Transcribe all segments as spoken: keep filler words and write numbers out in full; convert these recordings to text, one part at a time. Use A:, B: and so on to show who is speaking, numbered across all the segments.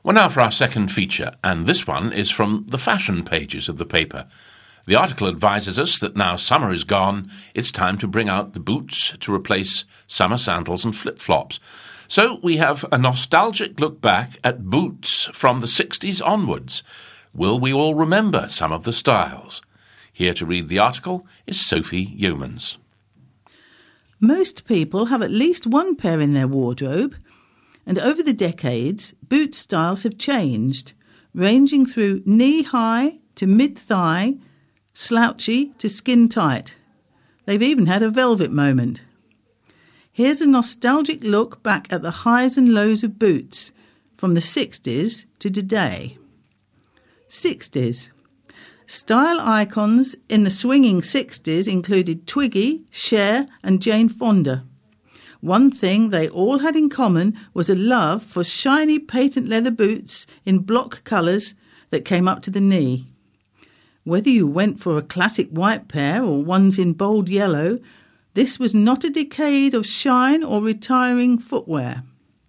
A: Well, now for our second feature, and this one is from the fashion pages of the paper. The article advises us that now summer is gone, it's time to bring out the boots to replace summer sandals and flip-flops. So we have a nostalgic look back at boots from the sixties onwards. Will we all remember some of the styles? Here to read the article is Sophie Yeomans.
B: Most people have at least one pair in their wardrobe, and over the decades, boot styles have changed, ranging through knee-high to mid-thigh, slouchy to skin-tight. They've even had a velvet moment. Here's a nostalgic look back at the highs and lows of boots from the sixties to today. sixties. Style icons in the swinging sixties included Twiggy, Cher and Jane Fonda. One thing they all had in common was a love for shiny patent leather boots in block colours that came up to the knee. Whether you went for a classic white pair or ones in bold yellow, this was not a decade of shine or retiring footwear.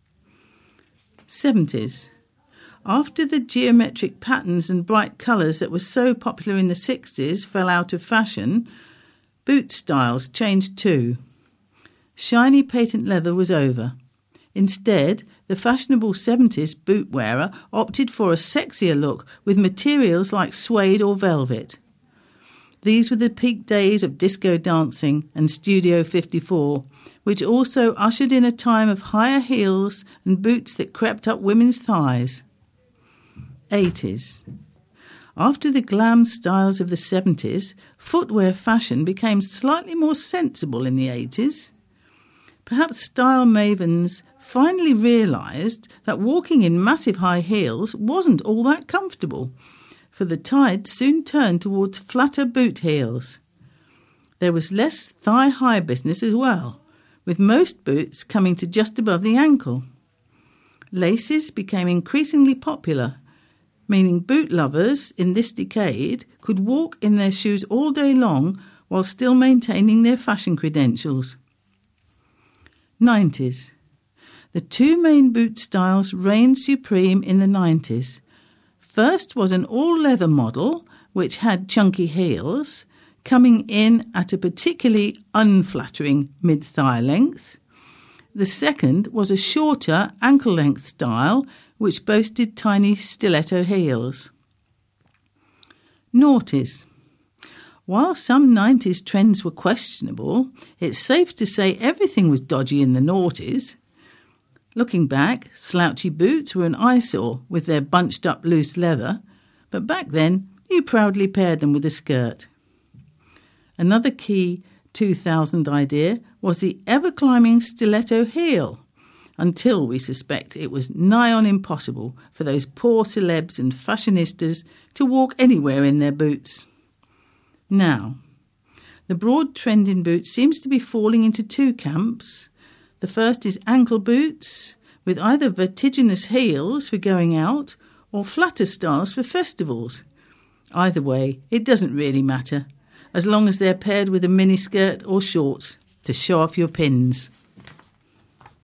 B: seventies. After the geometric patterns and bright colours that were so popular in the sixties fell out of fashion, boot styles changed too. Shiny patent leather was over. Instead, the fashionable seventies boot wearer opted for a sexier look with materials like suede or velvet. These were the peak days of disco dancing and Studio fifty-four, which also ushered in a time of higher heels and boots that crept up women's thighs. eighties. After the glam styles of the seventies, footwear fashion became slightly more sensible in the eighties. Perhaps style mavens finally realised that walking in massive high heels wasn't all that comfortable, for the tide soon turned towards flatter boot heels. There was less thigh-high business as well, with most boots coming to just above the ankle. Laces became increasingly popular, meaning boot lovers in this decade could walk in their shoes all day long while still maintaining their fashion credentials. nineties. The two main boot styles reigned supreme in the nineties. First was an all-leather model, which had chunky heels, coming in at a particularly unflattering mid-thigh length. The second was a shorter ankle-length style, which boasted tiny stiletto heels. Noughties. While some nineties trends were questionable, it's safe to say everything was dodgy in the noughties. Looking back, slouchy boots were an eyesore with their bunched-up loose leather, but back then you proudly paired them with a skirt. Another key two thousand idea was the ever-climbing stiletto heel, until we suspect it was nigh on impossible for those poor celebs and fashionistas to walk anywhere in their boots. Now, the broad trend in boots seems to be falling into two camps. The first is ankle boots, with either vertiginous heels for going out or flatter styles for festivals. Either way, it doesn't really matter, as long as they're paired with a miniskirt or shorts to show off your pins.